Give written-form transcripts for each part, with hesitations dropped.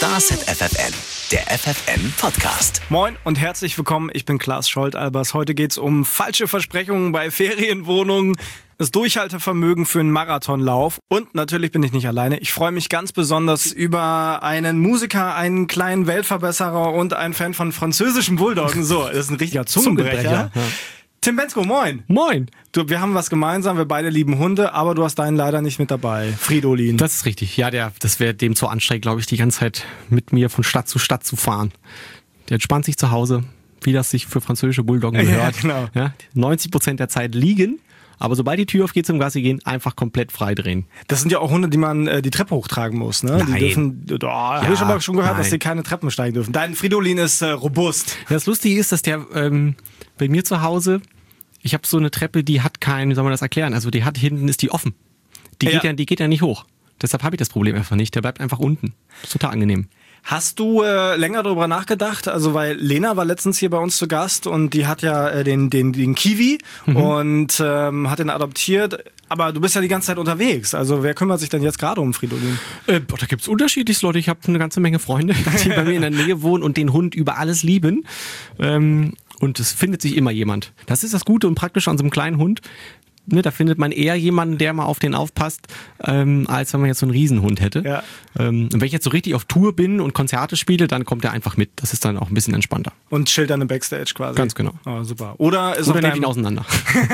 Starset FFN, der FFN-Podcast. Moin und herzlich willkommen, ich bin Klaas Scholtalbers. Heute geht's um falsche Versprechungen bei Ferienwohnungen, das Durchhaltevermögen für einen Marathonlauf und natürlich bin ich nicht alleine. Ich freue mich ganz besonders über einen Musiker, einen kleinen Weltverbesserer und einen Fan von französischen Bulldoggen. So, das ist ein richtiger Zungenbrecher. Ja. Tim Bensko, moin. Moin. Du, wir haben was gemeinsam, wir beide lieben Hunde, aber du hast deinen leider nicht mit dabei. Fridolin. Das ist richtig. Ja, das wäre dem zu anstrengend, glaube ich, die ganze Zeit mit mir von Stadt zu fahren. Der entspannt sich zu Hause, wie das sich für französische Bulldoggen gehört. Ja, genau. Ja, 90% der Zeit liegen, aber sobald die Tür aufgeht zum Gassi gehen, einfach komplett frei drehen. Das sind ja auch Hunde, die man die Treppe hochtragen muss, ne? Nein. Die dürfen, habe ich aber schon gehört, dass die keine Treppen steigen dürfen. Dein Fridolin ist robust. Das Lustige ist, dass der bei mir zu Hause, ich habe so eine Treppe, die hat keinen, wie soll man das erklären? Also die hat hinten ist die offen. Die geht ja nicht hoch. Deshalb habe ich das Problem einfach nicht. Der bleibt einfach unten. Das ist total angenehm. Hast du länger darüber nachgedacht? Also weil Lena war letztens hier bei uns zu Gast und die hat ja den Kiwi und hat den adoptiert. Aber du bist ja die ganze Zeit unterwegs. Also wer kümmert sich denn jetzt gerade um Fridolin? Da gibt's unterschiedliche Leute. Ich habe eine ganze Menge Freunde, die bei mir in der Nähe wohnen und den Hund über alles lieben. Und es findet sich immer jemand. Das ist das Gute und Praktische an so einem kleinen Hund. Ne, da findet man eher jemanden, der mal auf den aufpasst, als wenn man jetzt so einen Riesenhund hätte. Ja. Und wenn ich jetzt so richtig auf Tour bin und Konzerte spiele, dann kommt er einfach mit. Das ist dann auch ein bisschen entspannter. Und chillt dann im Backstage quasi. Ganz genau. Oh, super. Oder nimmt ihn auseinander.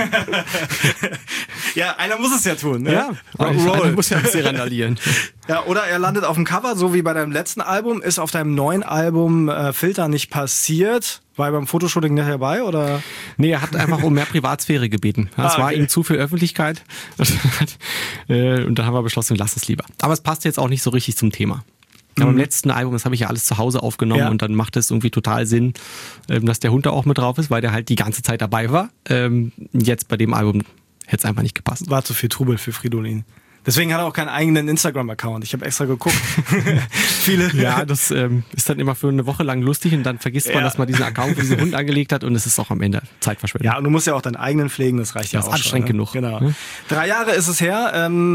Ja, einer muss es ja tun. Ne? Ja, einer muss ja ein bisschen randalieren. Ja, oder er landet auf dem Cover, so wie bei deinem letzten Album. Ist auf deinem neuen Album Filter nicht passiert? War er beim Fotoshooting nicht dabei, oder? Nee, er hat einfach um mehr Privatsphäre gebeten. Es war ihm zu viel Öffentlichkeit. Und dann haben wir beschlossen, lass es lieber. Aber es passt jetzt auch nicht so richtig zum Thema. Aber beim letzten Album, das habe ich ja alles zu Hause aufgenommen und dann macht es irgendwie total Sinn, dass der Hund da auch mit drauf ist, weil der halt die ganze Zeit dabei war. Jetzt bei dem Album hätte es einfach nicht gepasst. War zu viel Trubel für Fridolin. Deswegen hat er auch keinen eigenen Instagram-Account. Ich habe extra geguckt. Viele. Ja, das ist dann immer für eine Woche lang lustig und dann vergisst man, dass man diesen Account für diesen Hund angelegt hat und es ist auch am Ende Zeitverschwendung. Ja, und du musst ja auch deinen eigenen pflegen, das reicht ja auch schon. Das ist anstrengend genug. Genau. 3 Jahre ist es her.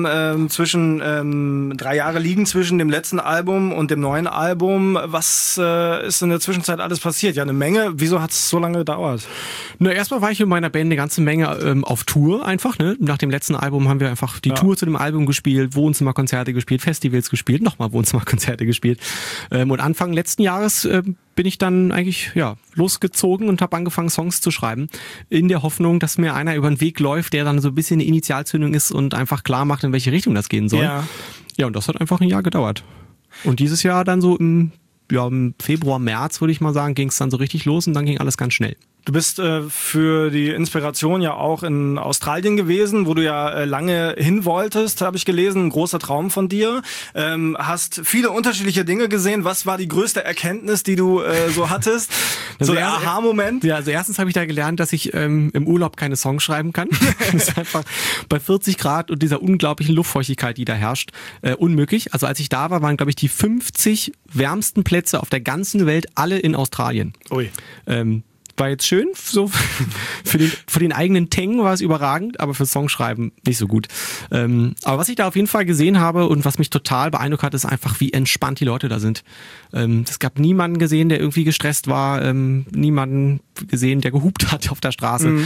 3 Jahre liegen zwischen dem letzten Album und dem neuen Album. Was ist in der Zwischenzeit alles passiert? Ja, eine Menge. Wieso hat es so lange gedauert? Na, erstmal war ich in meiner Band eine ganze Menge auf Tour einfach. Ne? Nach dem letzten Album haben wir einfach die Tour zu dem Album gespielt, Wohnzimmerkonzerte gespielt, Festivals gespielt, nochmal Wohnzimmerkonzerte gespielt. Und Anfang letzten Jahres bin ich dann eigentlich losgezogen und habe angefangen, Songs zu schreiben, in der Hoffnung, dass mir einer über den Weg läuft, der dann so ein bisschen eine Initialzündung ist und einfach klar macht, in welche Richtung das gehen soll. Ja, und das hat einfach ein Jahr gedauert. Und dieses Jahr dann so im Februar, März, würde ich mal sagen, ging es dann so richtig los und dann ging alles ganz schnell. Du bist für die Inspiration ja auch in Australien gewesen, wo du ja lange hin wolltest, habe ich gelesen. Ein großer Traum von dir. Hast viele unterschiedliche Dinge gesehen. Was war die größte Erkenntnis, die du so hattest? So der Aha-Moment? Ja, also erstens habe ich da gelernt, dass ich im Urlaub keine Songs schreiben kann. Das ist einfach bei 40 Grad und dieser unglaublichen Luftfeuchtigkeit, die da herrscht, unmöglich. Also als ich da war, waren, glaube ich, die 50 wärmsten Plätze auf der ganzen Welt alle in Australien. Ui. War jetzt schön, so für den eigenen Teng war es überragend, aber für Songschreiben nicht so gut. Aber was ich da auf jeden Fall gesehen habe und was mich total beeindruckt hat, ist einfach, wie entspannt die Leute da sind. Es gab niemanden gesehen, der irgendwie gestresst war, niemanden gesehen, der gehupt hat auf der Straße.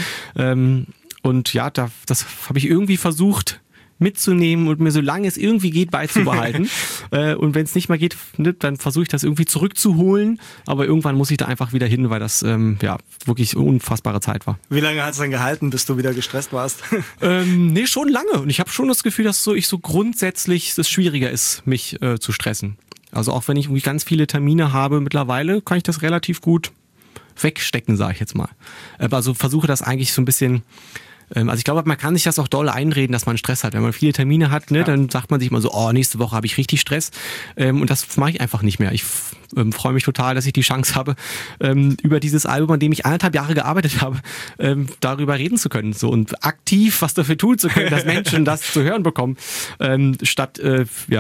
Und ja, das habe ich irgendwie versucht mitzunehmen und mir, solange es irgendwie geht, beizubehalten. Und wenn es nicht mehr geht, dann versuche ich das irgendwie zurückzuholen. Aber irgendwann muss ich da einfach wieder hin, weil das wirklich unfassbare Zeit war. Wie lange hat es dann gehalten, bis du wieder gestresst warst? Nee, schon lange. Und ich habe schon das Gefühl, dass ich so grundsätzlich es schwieriger ist, mich zu stressen. Also auch wenn ich irgendwie ganz viele Termine habe mittlerweile, kann ich das relativ gut wegstecken, sage ich jetzt mal. Also versuche das eigentlich so ein bisschen. Also ich glaube, man kann sich das auch doll einreden, dass man Stress hat. Wenn man viele Termine hat, ne, dann sagt man sich mal so, nächste Woche habe ich richtig Stress. Und das mache ich einfach nicht mehr. Ich freue mich total, dass ich die Chance habe, über dieses Album, an dem ich 1,5 Jahre gearbeitet habe, darüber reden zu können. So, und aktiv was dafür tun zu können, dass Menschen das zu hören bekommen, statt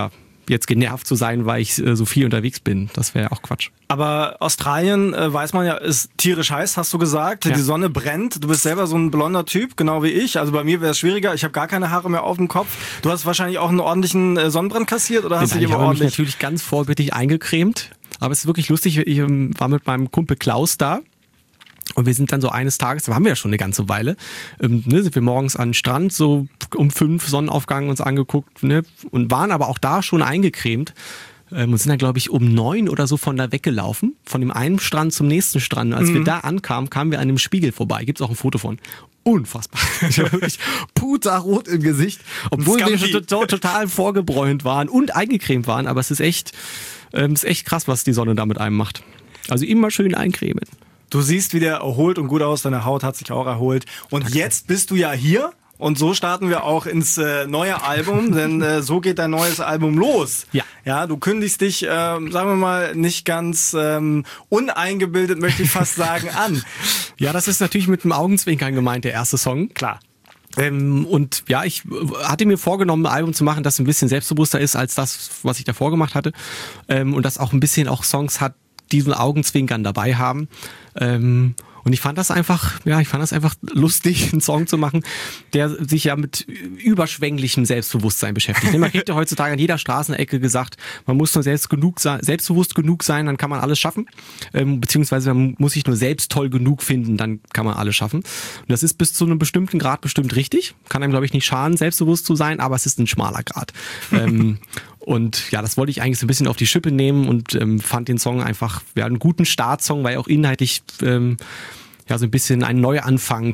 jetzt genervt zu sein, weil ich so viel unterwegs bin. Das wäre ja auch Quatsch. Aber Australien, weiß man ja, ist tierisch heiß, hast du gesagt. Ja. Die Sonne brennt. Du bist selber so ein blonder Typ, genau wie ich. Also bei mir wäre es schwieriger. Ich habe gar keine Haare mehr auf dem Kopf. Du hast wahrscheinlich auch einen ordentlichen Sonnenbrand kassiert oder hast du dich Ich immer habe mich ordentlich... natürlich ganz vorbildlich eingecremt. Aber es ist wirklich lustig. Ich war mit meinem Kumpel Klaus da. Und wir sind dann so eines Tages, da waren wir ja schon eine ganze Weile, sind wir morgens an den Strand, so um 5 Sonnenaufgang uns angeguckt, ne, und waren aber auch da schon eingecremt. Und sind dann, glaube ich, um 9 oder so von da weggelaufen, von dem einen Strand zum nächsten Strand. Als wir da ankamen, kamen wir an einem Spiegel vorbei. Gibt's auch ein Foto von. Unfassbar. Ich war wirklich puterrot im Gesicht, obwohl wir schon total vorgebräunt waren und eingecremt waren. Aber es ist echt krass, was die Sonne da mit einem macht. Also immer schön eincremen. Du siehst wieder erholt und gut aus, deine Haut hat sich auch erholt. Und Danke. Jetzt bist du ja hier und so starten wir auch ins neue Album, denn so geht dein neues Album los. Ja, du kündigst dich, sagen wir mal, nicht ganz uneingebildet, möchte ich fast sagen, an. Ja, das ist natürlich mit dem Augenzwinkern gemeint, der erste Song. Klar. Und ja, ich hatte mir vorgenommen, ein Album zu machen, das ein bisschen selbstbewusster ist als das, was ich davor gemacht hatte. Und das auch ein bisschen auch Songs hat, diesen Augenzwinkern dabei haben. Und ich fand das einfach lustig, einen Song zu machen, der sich ja mit überschwänglichem Selbstbewusstsein beschäftigt. Man kriegt ja heutzutage an jeder Straßenecke gesagt, man muss nur selbstbewusst genug sein, dann kann man alles schaffen. Beziehungsweise man muss sich nur selbst toll genug finden, dann kann man alles schaffen. Und das ist bis zu einem bestimmten Grad bestimmt richtig. Kann einem, glaube ich, nicht schaden, selbstbewusst zu sein, aber es ist ein schmaler Grad. Und ja, das wollte ich eigentlich so ein bisschen auf die Schippe nehmen und fand den Song einfach einen guten Startsong, weil auch inhaltlich so ein bisschen einen Neuanfang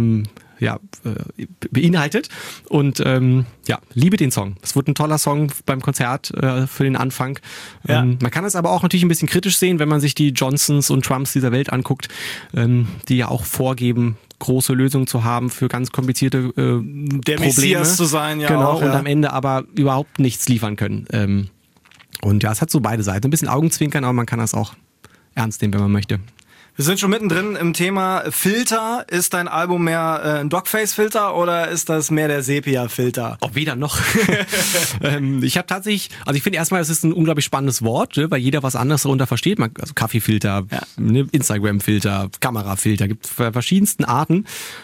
beinhaltet. Und liebe den Song. Es wird ein toller Song beim Konzert für den Anfang. Ja. Man kann es aber auch natürlich ein bisschen kritisch sehen, wenn man sich die Johnsons und Trumps dieser Welt anguckt, die ja auch vorgeben, große Lösungen zu haben für ganz komplizierte der Probleme. Messias zu sein, ja. Genau, auch, ja. Und am Ende aber überhaupt nichts liefern können. Und ja, es hat so beide Seiten. Ein bisschen Augenzwinkern, aber man kann das auch ernst nehmen, wenn man möchte. Wir sind schon mittendrin im Thema Filter. Ist dein Album mehr ein Dogface-Filter oder ist das mehr der Sepia-Filter? Oh, weder noch. Ich habe tatsächlich, ich finde erstmal, es ist ein unglaublich spannendes Wort, weil jeder was anderes darunter versteht. Also Kaffeefilter, Instagram-Filter, Kamerafilter, gibt verschiedensten Arten.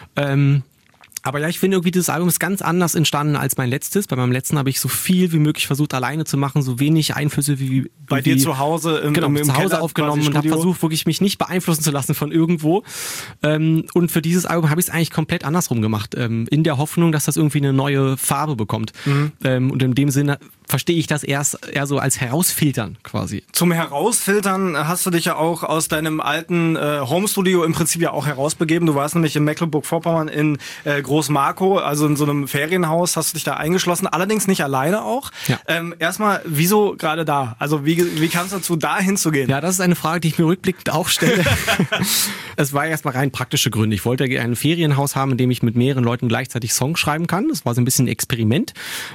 Aber ja, ich finde irgendwie, dieses Album ist ganz anders entstanden als mein letztes. Bei meinem letzten habe ich so viel wie möglich versucht, alleine zu machen, so wenig Einflüsse wie bei dir zu Hause im zu Hause Keller aufgenommen und habe versucht, wirklich mich nicht beeinflussen zu lassen von irgendwo. Und für dieses Album habe ich es eigentlich komplett andersrum gemacht, in der Hoffnung, dass das irgendwie eine neue Farbe bekommt. Und in dem Sinne verstehe ich das eher so als Herausfiltern quasi. Zum Herausfiltern hast du dich ja auch aus deinem alten Homestudio im Prinzip ja auch herausbegeben. Du warst nämlich in Mecklenburg-Vorpommern in Großmarkow, also in so einem Ferienhaus, hast du dich da eingeschlossen, allerdings nicht alleine auch. Ja. Erstmal, wieso gerade da? Also wie kam es dazu, da hinzugehen? Ja, das ist eine Frage, die ich mir rückblickend auch stelle. Es war erstmal rein praktische Gründe. Ich wollte ein Ferienhaus haben, in dem ich mit mehreren Leuten gleichzeitig Songs schreiben kann. Das war so ein bisschen ein Experiment.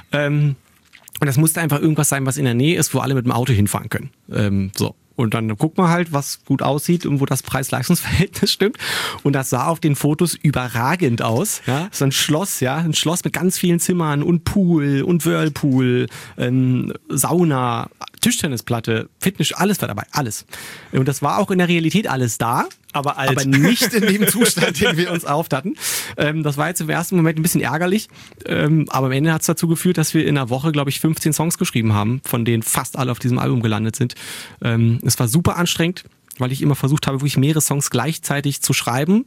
Und das musste einfach irgendwas sein, was in der Nähe ist, wo alle mit dem Auto hinfahren können. Und dann guckt man halt, was gut aussieht und wo das Preis-Leistungs-Verhältnis stimmt. Und das sah auf den Fotos überragend aus. Ja? So ein Schloss mit ganz vielen Zimmern und Pool und Whirlpool, Sauna, Tischtennisplatte, Fitness, alles war dabei, alles. Und das war auch in der Realität alles da. Aber alt. Aber nicht in dem Zustand, den wir uns erhofft hatten. Das war jetzt im ersten Moment ein bisschen ärgerlich. Aber am Ende hat es dazu geführt, dass wir in einer Woche, glaube ich, 15 Songs geschrieben haben, von denen fast alle auf diesem Album gelandet sind. Es war super anstrengend, weil ich immer versucht habe, wirklich mehrere Songs gleichzeitig zu schreiben.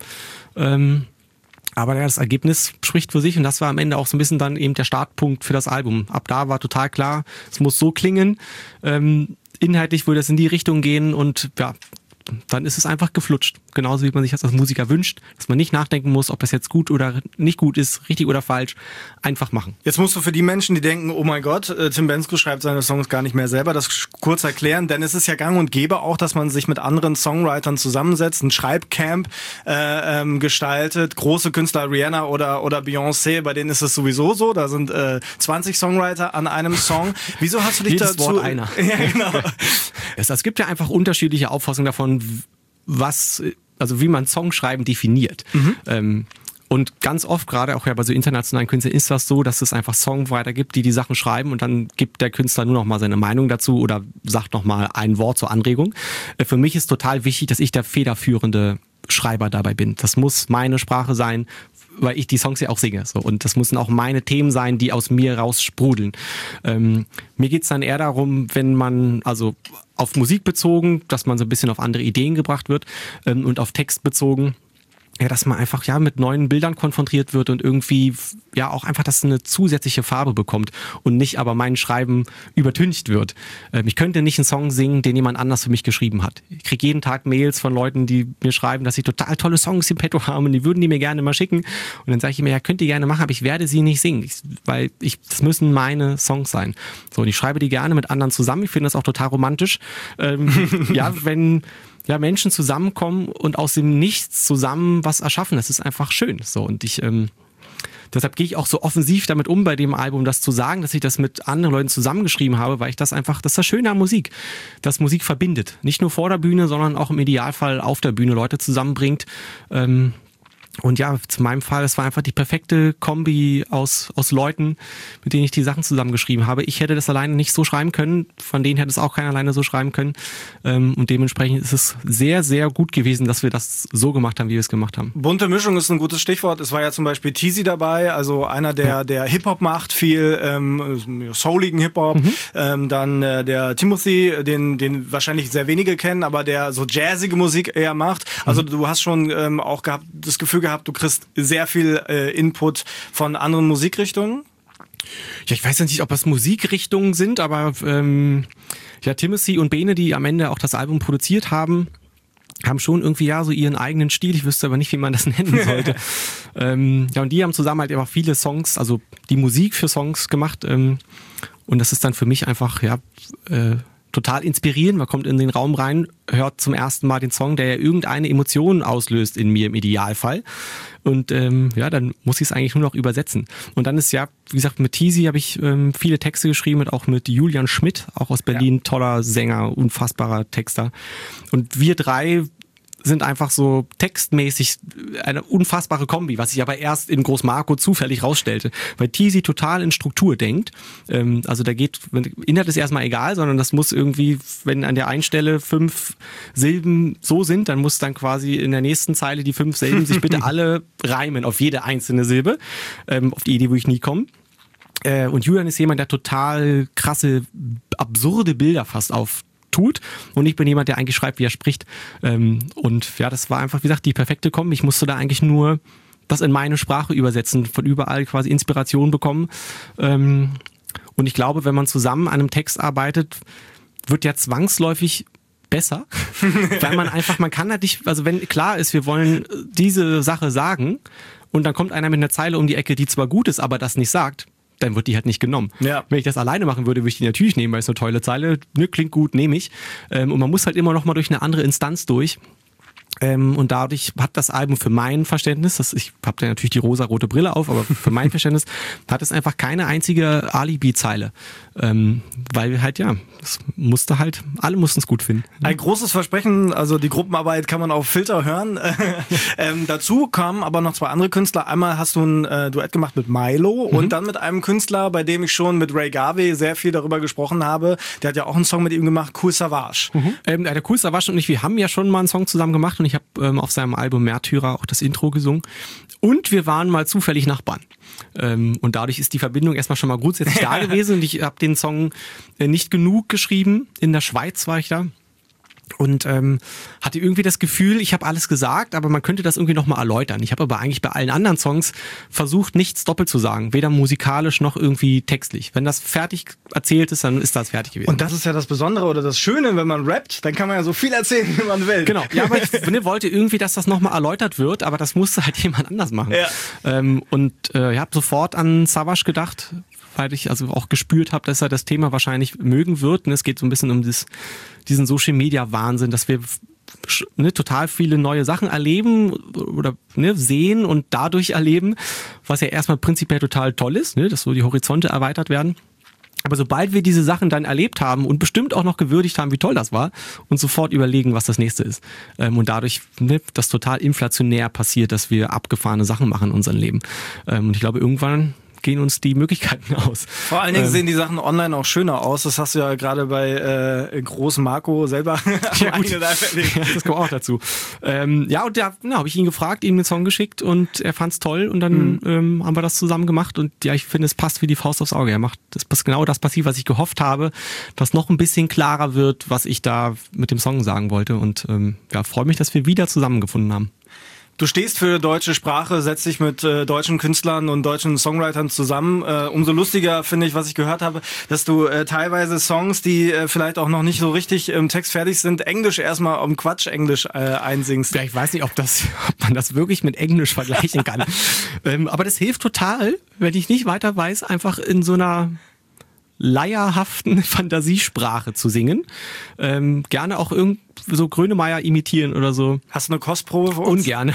Aber das Ergebnis spricht für sich und das war am Ende auch so ein bisschen dann eben der Startpunkt für das Album. Ab da war total klar, es muss so klingen. Inhaltlich würde es in die Richtung gehen und ja, dann ist es einfach geflutscht. Genauso wie man sich das als Musiker wünscht, dass man nicht nachdenken muss, ob das jetzt gut oder nicht gut ist, richtig oder falsch. Einfach machen. Jetzt musst du für die Menschen, die denken, oh mein Gott, Tim Bendzko schreibt seine Songs gar nicht mehr selber, das kurz erklären, denn es ist ja gang und gäbe auch, dass man sich mit anderen Songwritern zusammensetzt, ein Schreibcamp gestaltet. Große Künstler, Rihanna oder Beyoncé, bei denen ist es sowieso so, da sind 20 Songwriter an einem Song. Wieso hast du dich Jedes dazu... Wort einer. Ja, genau. Es gibt ja einfach unterschiedliche Auffassungen davon, wie man Songschreiben definiert. Und ganz oft, gerade auch ja bei so internationalen Künstlern, ist das so, dass es einfach Songwriter gibt, die Sachen schreiben und dann gibt der Künstler nur noch mal seine Meinung dazu oder sagt noch mal ein Wort zur Anregung. Für mich ist total wichtig, dass ich der federführende Schreiber dabei bin. Das muss meine Sprache sein, weil ich die Songs ja auch singe. So. Und das müssen auch meine Themen sein, die aus mir raus sprudeln. Mir geht's dann eher darum, wenn man, also auf Musik bezogen, dass man so ein bisschen auf andere Ideen gebracht wird und auf Text bezogen, ja, dass man einfach ja mit neuen Bildern konfrontiert wird und irgendwie ja auch einfach, dass eine zusätzliche Farbe bekommt und nicht aber mein Schreiben übertüncht wird. Ich könnte nicht einen Song singen, den jemand anders für mich geschrieben hat. Ich kriege jeden Tag Mails von Leuten, die mir schreiben, dass sie total tolle Songs im Petto haben und die würden die mir gerne mal schicken. Und dann sage ich mir, ja, könnt ihr gerne machen, aber ich werde sie nicht singen, das müssen meine Songs sein. So, und ich schreibe die gerne mit anderen zusammen. Ich finde das auch total romantisch. Ja, wenn Menschen zusammenkommen und aus dem Nichts zusammen was erschaffen. Das ist einfach schön. So, und deshalb gehe ich auch so offensiv damit um, bei dem Album das zu sagen, dass ich das mit anderen Leuten zusammengeschrieben habe, weil ich das ist das Schöne an Musik, dass Musik verbindet. Nicht nur vor der Bühne, sondern auch im Idealfall auf der Bühne Leute zusammenbringt. Und ja, zu meinem Fall, es war einfach die perfekte Kombi aus Leuten, mit denen ich die Sachen zusammengeschrieben habe. Ich hätte das alleine nicht so schreiben können, von denen hätte es auch keiner alleine so schreiben können. Und dementsprechend ist es sehr, sehr gut gewesen, dass wir das so gemacht haben, wie wir es gemacht haben. Bunte Mischung ist ein gutes Stichwort. Es war ja zum Beispiel Teasy dabei, also einer, der Hip-Hop macht, viel souligen Hip-Hop. Dann der Timothy, den wahrscheinlich sehr wenige kennen, aber der so jazzige Musik eher macht. Also du hast schon auch das Gefühl gehabt, du kriegst sehr viel Input von anderen Musikrichtungen? Ja, ich weiß nicht, ob das Musikrichtungen sind, aber Timothy und Bene, die am Ende auch das Album produziert haben schon irgendwie ja so ihren eigenen Stil. Ich wüsste aber nicht, wie man das nennen sollte. Und die haben zusammen halt einfach viele Songs, also die Musik für Songs gemacht. Und das ist dann für mich einfach total inspirierend. Man kommt in den Raum rein, hört zum ersten Mal den Song, der ja irgendeine Emotion auslöst in mir im Idealfall. Und dann muss ich es eigentlich nur noch übersetzen. Und dann ist ja, wie gesagt, mit Teasy habe ich viele Texte geschrieben, auch mit Julian Schmidt, auch aus Berlin, toller Sänger, unfassbarer Texter. Und wir drei sind einfach so textmäßig eine unfassbare Kombi, was ich aber erst in Großmarco zufällig rausstellte, weil Teasy total in Struktur denkt. Also da Inhalt ist erstmal egal, sondern das muss irgendwie, wenn an der einen Stelle 5 Silben so sind, dann muss dann quasi in der nächsten Zeile die 5 Silben sich bitte alle reimen auf jede einzelne Silbe. Auf die Idee, wo ich nie komme. Und Julian ist jemand, der total krasse, absurde Bilder fast tut. Und ich bin jemand, der eigentlich schreibt, wie er spricht. Und ja, das war einfach, wie gesagt, die perfekte Kombi. Ich musste da eigentlich nur das in meine Sprache übersetzen, von überall quasi Inspiration bekommen. Und ich glaube, wenn man zusammen an einem Text arbeitet, wird ja zwangsläufig besser. Weil man kann halt nicht, also wenn klar ist, wir wollen diese Sache sagen und dann kommt einer mit einer Zeile um die Ecke, die zwar gut ist, aber das nicht sagt, dann wird die halt nicht genommen. Ja. Wenn ich das alleine machen würde, würde ich die natürlich nehmen, weil es eine tolle Zeile, klingt gut, nehme ich. Und man muss halt immer noch mal durch eine andere Instanz durch. Und dadurch hat das Album für mein Verständnis, ich habe da natürlich die rosa-rote Brille auf, aber für mein Verständnis hat es einfach keine einzige Alibi-Zeile. Weil halt, es musste halt, alle mussten es gut finden. Ein großes Versprechen, also die Gruppenarbeit kann man auf Filter hören. Dazu kamen aber noch 2 andere Künstler. Einmal hast du ein Duett gemacht mit Milo und dann mit einem Künstler, bei dem ich schon mit Ray Garvey sehr viel darüber gesprochen habe. Der hat ja auch einen Song mit ihm gemacht, Kool Savas. Der Kool Savas und ich, wir haben ja schon mal einen Song zusammen gemacht und ich habe auf seinem Album Märtyrer auch das Intro gesungen. Und wir waren mal zufällig Nachbarn. Und dadurch ist die Verbindung erstmal schon mal grundsätzlich da gewesen. Und ich habe den Song nicht genug geschrieben. In der Schweiz war ich da. Und hatte irgendwie das Gefühl, ich habe alles gesagt, aber man könnte das irgendwie nochmal erläutern. Ich habe aber eigentlich bei allen anderen Songs versucht, nichts doppelt zu sagen. Weder musikalisch noch irgendwie textlich. Wenn das fertig erzählt ist, dann ist das fertig gewesen. Und das ist ja das Besondere oder das Schöne, wenn man rappt, dann kann man ja so viel erzählen, wie man will. Genau. Ja, aber ich wollte irgendwie, dass das nochmal erläutert wird, aber das musste halt jemand anders machen. Ja. Ich habe sofort an Savas gedacht, weil ich also auch gespürt habe, dass er das Thema wahrscheinlich mögen wird. Und es geht so ein bisschen um diesen Social-Media-Wahnsinn, dass wir total viele neue Sachen erleben oder sehen und dadurch erleben, was ja erstmal prinzipiell total toll ist, dass so die Horizonte erweitert werden. Aber sobald wir diese Sachen dann erlebt haben und bestimmt auch noch gewürdigt haben, wie toll das war, und sofort überlegen, was das nächste ist. Und dadurch, das total inflationär passiert, dass wir abgefahrene Sachen machen in unserem Leben. Und ich glaube, irgendwann gehen uns die Möglichkeiten aus. Vor allen Dingen sehen die Sachen online auch schöner aus. Das hast du ja gerade bei Groß Marco selber. Ja, gut. Ja, das kommt auch dazu. Und da habe ich ihn gefragt, ihm den Song geschickt und er fand's toll und dann haben wir das zusammen gemacht und ja, ich finde, es passt wie die Faust aufs Auge. Er macht genau das passiert, was ich gehofft habe, dass noch ein bisschen klarer wird, was ich da mit dem Song sagen wollte und freue mich, dass wir wieder zusammengefunden haben. Du stehst für deutsche Sprache, setzt dich mit deutschen Künstlern und deutschen Songwritern zusammen. Umso lustiger finde ich, was ich gehört habe, dass du teilweise Songs, die vielleicht auch noch nicht so richtig im Text fertig sind, Englisch erstmal um Quatsch-Englisch einsingst. Ja, ich weiß nicht, ob man das wirklich mit Englisch vergleichen kann. Aber das hilft total, wenn ich nicht weiter weiß, einfach in so einer leierhaften Fantasiesprache zu singen. Gerne auch so Grönemeyer imitieren oder so. Hast du eine Kostprobe für uns? Ungerne.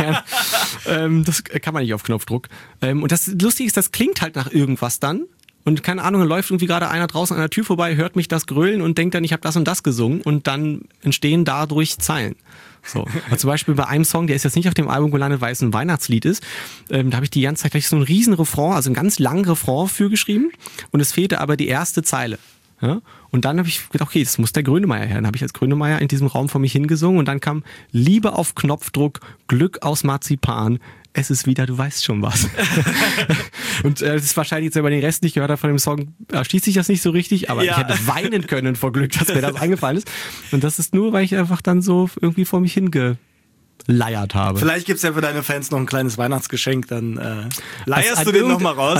Das kann man nicht auf Knopfdruck. Und das Lustige ist, das klingt halt nach irgendwas dann. Und keine Ahnung, dann läuft irgendwie gerade einer draußen an der Tür vorbei, hört mich das grölen und denkt dann, ich habe das und das gesungen. Und dann entstehen dadurch Zeilen. So. Also zum Beispiel bei einem Song, der ist jetzt nicht auf dem Album gelandet, weil es ein Weihnachtslied ist, da habe ich die ganze Zeit gleich so einen riesen Refrain, also einen ganz langen Refrain für geschrieben und es fehlte aber die erste Zeile. Ja? Und dann habe ich gedacht, okay, das muss der Grönemeyer her. Dann habe ich als Grönemeyer in diesem Raum vor mich hingesungen und dann kam Liebe auf Knopfdruck, Glück aus Marzipan, es ist wieder, du weißt schon was. Und das ist wahrscheinlich jetzt, wenn man den Rest nicht gehört hat von dem Song, erschließt sich das nicht so richtig, aber ich hätte weinen können vor Glück, dass mir das eingefallen ist. Und das ist nur, weil ich einfach dann so irgendwie vor mich hingeleiert habe. Vielleicht gibt's ja für deine Fans noch ein kleines Weihnachtsgeschenk, dann leierst du den nochmal raus.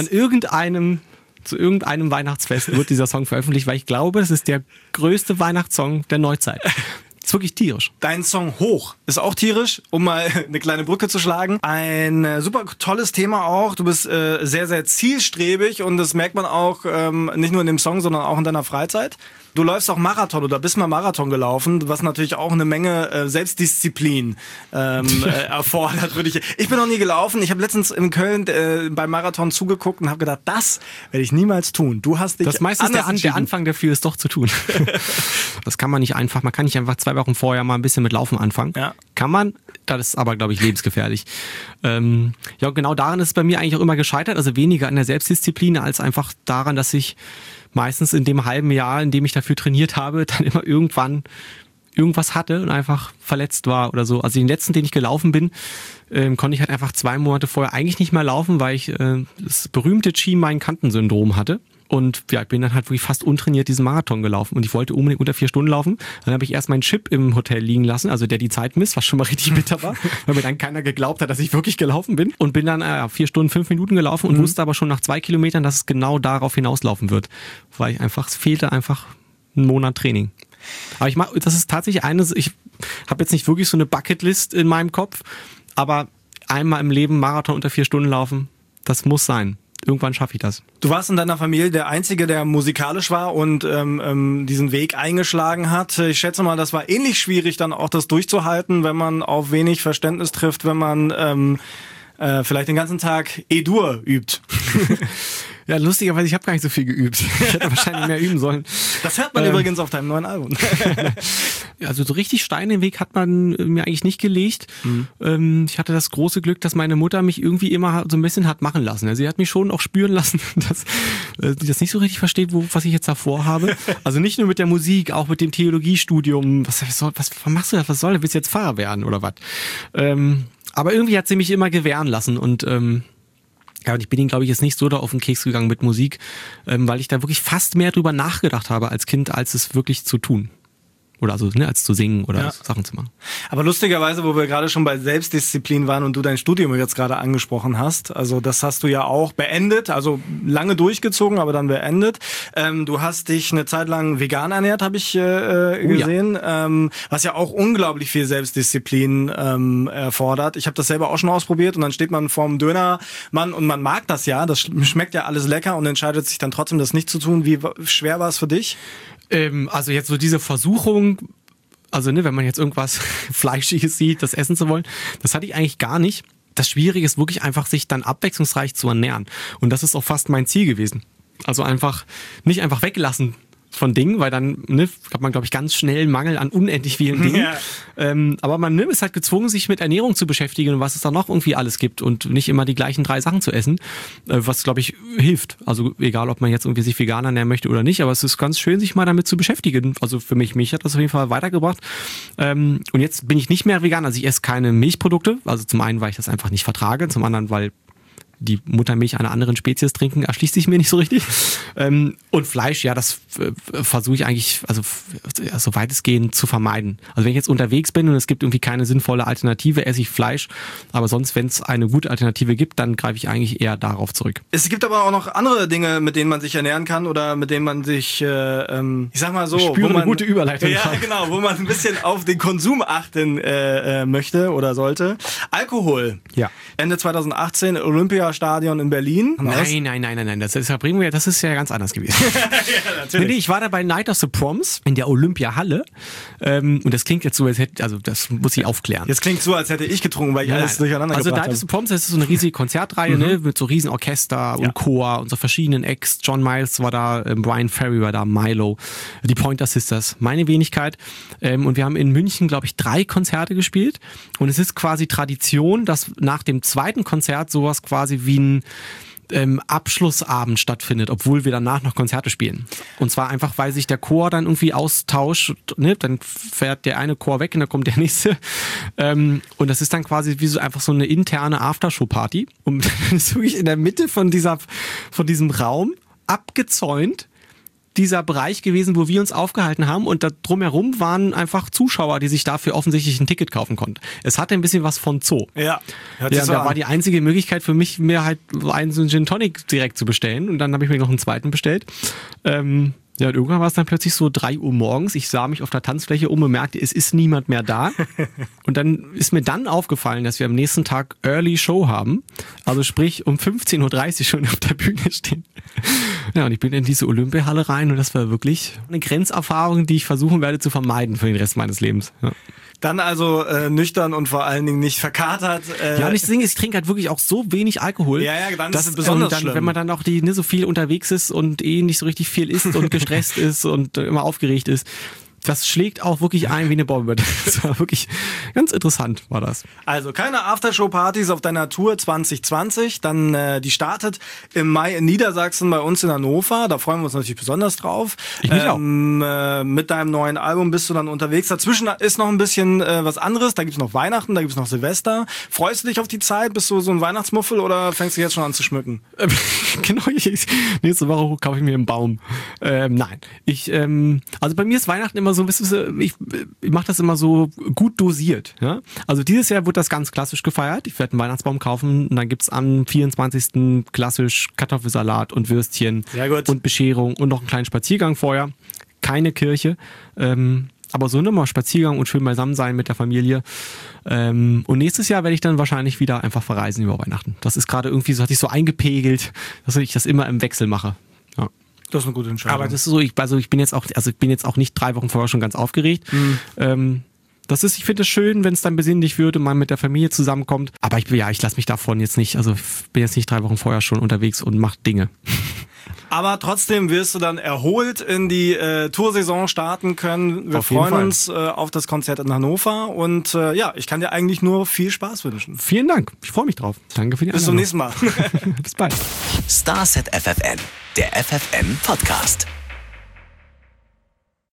Zu irgendeinem Weihnachtsfest wird dieser Song veröffentlicht, weil ich glaube, es ist der größte Weihnachtssong der Neuzeit. Ist wirklich tierisch. Dein Song Hoch ist auch tierisch, um mal eine kleine Brücke zu schlagen. Ein super tolles Thema auch. Du bist sehr, sehr zielstrebig und das merkt man auch nicht nur in dem Song, sondern auch in deiner Freizeit. Du läufst auch Marathon oder bist mal Marathon gelaufen, was natürlich auch eine Menge Selbstdisziplin erfordert. Ich bin noch nie gelaufen. Ich habe letztens in Köln beim Marathon zugeguckt und habe gedacht, das werde ich niemals tun. Du hast dich das meiste der Anfang dafür ist doch zu tun. Das kann man nicht einfach. Man kann nicht einfach 2 Wochen vorher mal ein bisschen mit Laufen anfangen. Ja. Kann man. Das ist aber, glaube ich, lebensgefährlich. Ja, genau daran ist es bei mir eigentlich auch immer gescheitert. Also weniger an der Selbstdisziplin als einfach daran, dass ich meistens in dem halben Jahr, in dem ich dafür trainiert habe, dann immer irgendwann irgendwas hatte und einfach verletzt war oder so. Also den letzten, den ich gelaufen bin, konnte ich halt einfach 2 Monate vorher eigentlich nicht mehr laufen, weil ich das berühmte Schienbein-Kanten-Syndrom hatte. Und ja, ich bin dann halt wirklich fast untrainiert diesen Marathon gelaufen und ich wollte unbedingt unter 4 Stunden laufen. Dann habe ich erst meinen Chip im Hotel liegen lassen, also der die Zeit misst, was schon mal richtig bitter war, weil mir dann keiner geglaubt hat, dass ich wirklich gelaufen bin. Und bin dann 4 Stunden, 5 Minuten gelaufen und wusste aber schon nach 2 Kilometern, dass es genau darauf hinauslaufen wird. Weil es fehlte einfach ein Monat Training. Aber das ist tatsächlich ich habe jetzt nicht wirklich so eine Bucketlist in meinem Kopf, aber einmal im Leben Marathon unter 4 Stunden laufen, das muss sein. Irgendwann schaffe ich das. Du warst in deiner Familie der Einzige, der musikalisch war und diesen Weg eingeschlagen hat. Ich schätze mal, das war ähnlich schwierig, dann auch das durchzuhalten, wenn man auf wenig Verständnis trifft, wenn man vielleicht den ganzen Tag E-Dur übt. Ja, lustigerweise, ich habe gar nicht so viel geübt. Ich hätte wahrscheinlich mehr üben sollen. Das hört man übrigens auf deinem neuen Album. Also so richtig Stein im Weg hat man mir eigentlich nicht gelegt. Ich hatte das große Glück, dass meine Mutter mich irgendwie immer so ein bisschen hat machen lassen. Also sie hat mich schon auch spüren lassen, dass sie das nicht so richtig versteht, was ich jetzt davor habe. Also nicht nur mit der Musik, auch mit dem Theologiestudium. Was machst du da? Was soll das? Willst du jetzt Pfarrer werden oder was? Aber irgendwie hat sie mich immer gewähren lassen und und ich bin ihnen, glaube ich, jetzt nicht so da auf den Keks gegangen mit Musik, weil ich da wirklich fast mehr drüber nachgedacht habe als Kind, als es wirklich zu tun. Oder also, als zu singen oder Sachen zu machen. Aber lustigerweise, wo wir gerade schon bei Selbstdisziplin waren und du dein Studium jetzt gerade angesprochen hast, also das hast du ja auch beendet, also lange durchgezogen, aber dann beendet. Du hast dich eine Zeit lang vegan ernährt, habe ich gesehen, was ja auch unglaublich viel Selbstdisziplin erfordert. Ich habe das selber auch schon ausprobiert und dann steht man vorm Dönermann und man mag das ja, das schmeckt ja alles lecker und entscheidet sich dann trotzdem, das nicht zu tun. Wie schwer war es für dich? Also jetzt so diese Versuchung, also wenn man jetzt irgendwas Fleischiges sieht, das essen zu wollen, das hatte ich eigentlich gar nicht. Das Schwierige ist wirklich einfach, sich dann abwechslungsreich zu ernähren. Und das ist auch fast mein Ziel gewesen. Also nicht einfach weglassen von Dingen, weil dann hat man, glaube ich, ganz schnell einen Mangel an unendlich vielen Dingen. Ja. Aber man ist halt gezwungen, sich mit Ernährung zu beschäftigen und was es da noch irgendwie alles gibt und nicht immer die gleichen 3 Sachen zu essen, was, glaube ich, hilft. Also egal, ob man jetzt irgendwie sich vegan ernähren möchte oder nicht, aber es ist ganz schön, sich mal damit zu beschäftigen. Also für mich hat das auf jeden Fall weitergebracht. Und jetzt bin ich nicht mehr vegan, also ich esse keine Milchprodukte. Also zum einen, weil ich das einfach nicht vertrage, zum anderen, weil die Muttermilch einer anderen Spezies trinken, erschließt sich mir nicht so richtig. Und Fleisch, ja, das versuche ich eigentlich, also so weitestgehend zu vermeiden. Also wenn ich jetzt unterwegs bin und es gibt irgendwie keine sinnvolle Alternative, esse ich Fleisch. Aber sonst, wenn es eine gute Alternative gibt, dann greife ich eigentlich eher darauf zurück. Es gibt aber auch noch andere Dinge, mit denen man sich ernähren kann oder mit denen man sich, ich sag mal so, ich spüre eine gute Überleitung. Ja, genau, wo man ein bisschen auf den Konsum achten möchte oder sollte. Alkohol. Ja. Ende 2018 Olympiastadion in Berlin. Nein. Das ist ja ganz anders gewesen. Ja, natürlich. Nee, ich war da bei Night of the Proms in der Olympiahalle. Und das klingt jetzt so, als hätte, also das muss ich aufklären. Jetzt klingt so, als hätte ich getrunken, weil ich alles durcheinander gebracht habe. Also Night of the Proms, das ist so eine riesige Konzertreihe, ne, mit so riesen Orchester und Chor und so verschiedenen Acts. John Miles war da, Brian Ferry war da, Milo, die Pointer Sisters, meine Wenigkeit. Und wir haben in München, glaube ich, 3 Konzerte gespielt. Und es ist quasi Tradition, dass nach dem zweiten Konzert sowas quasi wie ein Abschlussabend stattfindet, obwohl wir danach noch Konzerte spielen. Und zwar einfach, weil sich der Chor dann irgendwie austauscht, ne? Dann fährt der eine Chor weg und dann kommt der nächste. Und das ist dann quasi wie so einfach so eine interne Aftershow-Party. Und dann ist wirklich in der Mitte von diesem Raum abgezäunt dieser Bereich gewesen, wo wir uns aufgehalten haben, und da drumherum waren einfach Zuschauer, die sich dafür offensichtlich ein Ticket kaufen konnten. Es hatte ein bisschen was von Zoo. Ja, da war die einzige Möglichkeit für mich, mir halt einen so einen Gin Tonic direkt zu bestellen, und dann habe ich mir noch einen zweiten bestellt. Ja, und irgendwann war es dann plötzlich so 3 Uhr morgens. Ich sah mich auf der Tanzfläche um und merkte, es ist niemand mehr da. Und dann ist mir dann aufgefallen, dass wir am nächsten Tag Early Show haben. Also sprich, um 15.30 Uhr schon auf der Bühne stehen. Ja, und ich bin in diese Olympiahalle rein, und das war wirklich eine Grenzerfahrung, die ich versuchen werde zu vermeiden für den Rest meines Lebens. Ja. Dann also nüchtern und vor allen Dingen nicht verkatert. Ja, und ich trinke halt wirklich auch so wenig Alkohol. Ja, dann ist es besonders schlimm. Wenn man dann auch so viel unterwegs ist und nicht so richtig viel isst und gestresst ist und immer aufgeregt ist, das schlägt auch wirklich ein wie eine Bombe. Das war wirklich ganz interessant, war das. Also keine Aftershow-Partys auf deiner Tour 2020. Dann die startet im Mai in Niedersachsen bei uns in Hannover. Da freuen wir uns natürlich besonders drauf. Ich mich auch. Mit deinem neuen Album bist du dann unterwegs. Dazwischen ist noch ein bisschen was anderes. Da gibt's noch Weihnachten, da gibt's noch Silvester. Freust du dich auf die Zeit? Bist du so ein Weihnachtsmuffel oder fängst du jetzt schon an zu schmücken? Genau, nächste Woche kaufe ich mir einen Baum. Nein. Also bei mir ist Weihnachten immer so ein bisschen, ich mache das immer so gut dosiert. Ja? Also dieses Jahr wird das ganz klassisch gefeiert. Ich werde einen Weihnachtsbaum kaufen, und dann gibt's am 24. klassisch Kartoffelsalat und Würstchen und Bescherung und noch einen kleinen Spaziergang vorher. Keine Kirche. Aber so nochmal Spaziergang und schön beisammen sein mit der Familie. Und nächstes Jahr werde ich dann wahrscheinlich wieder einfach verreisen über Weihnachten. Das ist gerade irgendwie so, hat sich so eingepegelt, dass ich das immer im Wechsel mache. Ja. Das ist eine gute Entscheidung. Aber das ist so, ich bin jetzt auch nicht 3 Wochen vorher schon ganz aufgeregt. Ich finde es schön, wenn es dann besinnlich wird und man mit der Familie zusammenkommt. Aber ich lasse mich davon jetzt nicht, also ich bin jetzt nicht 3 Wochen vorher schon unterwegs und mache Dinge. Aber trotzdem wirst du dann erholt in die Toursaison starten können. Wir freuen uns auf das Konzert in Hannover, und ich kann dir eigentlich nur viel Spaß wünschen. Vielen Dank, ich freue mich drauf. Danke für die Einladung. Bis zum nächsten Mal. Bis bald. Starset FFN, der FFN Podcast.